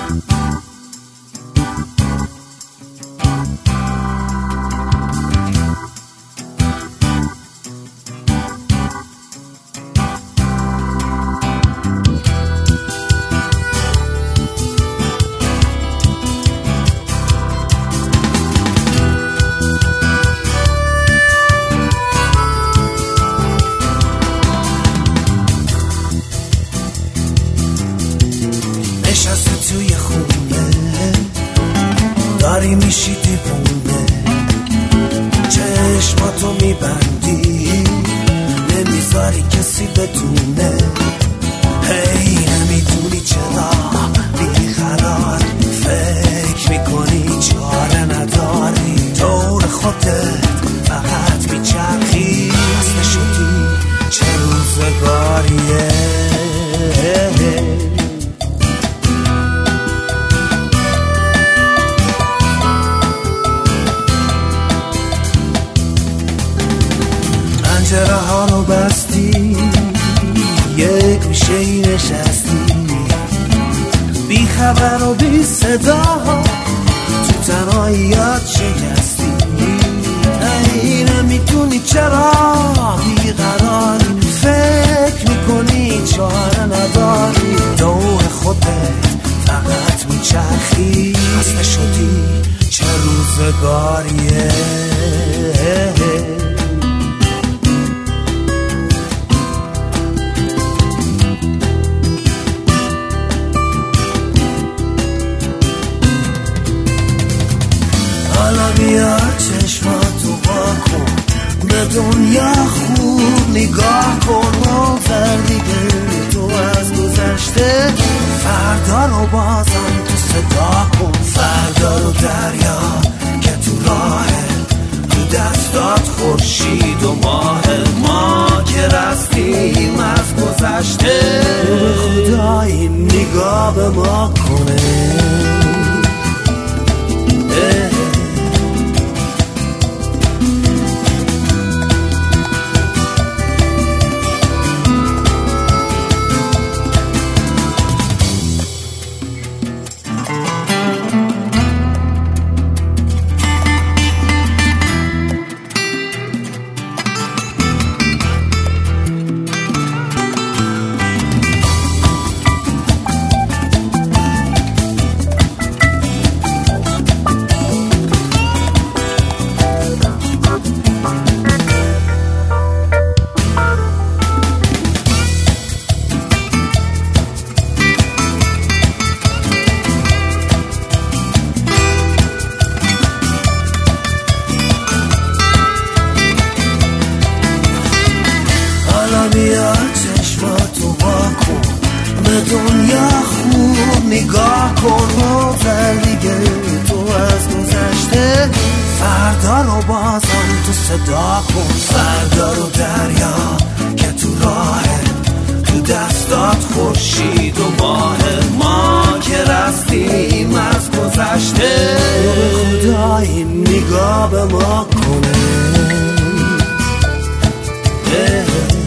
نشسته توی خونه داری میشی دیوونه، چشماتو میبندی نمیذاری کسی بدونه، هی نمیدونی چرا بیقرار، فکر میکنی چاره نداری، دور خودت فقط میچرخی، خسته شدی چه روزگاریه. پنجره ها رو بستی، یه گوشه‌ای نشستی، بی خبر و بی صدا تو تنهاییات شکستی، ای نمیتونی چرا بیقراری، فکر میکنی چاره نداری، دور خودت فقط میچرخی، خسته شدی چه روزگاریه. حالا بیا چشماتو واکن، به دنیا خوب نگاه کن، و دیگه تو از گذشته فردا رو بازم تو صدا کن، فردا رو دریا که تو راهه، تو دستات خورشید و ماه، ما که رفتیم از گذشته، به خدا این نگاه به ما کنه. بیا چشماتو واکن، به دنیا خوب نگاه کن، و دیگه تو از گذشته فردا رو بازم تو صدا کن، فردا رو دریا که تو راهه، تو دستات خورشید و ماه، ما که رفتیم از گذشته، خدا این نگاه به ما کنه.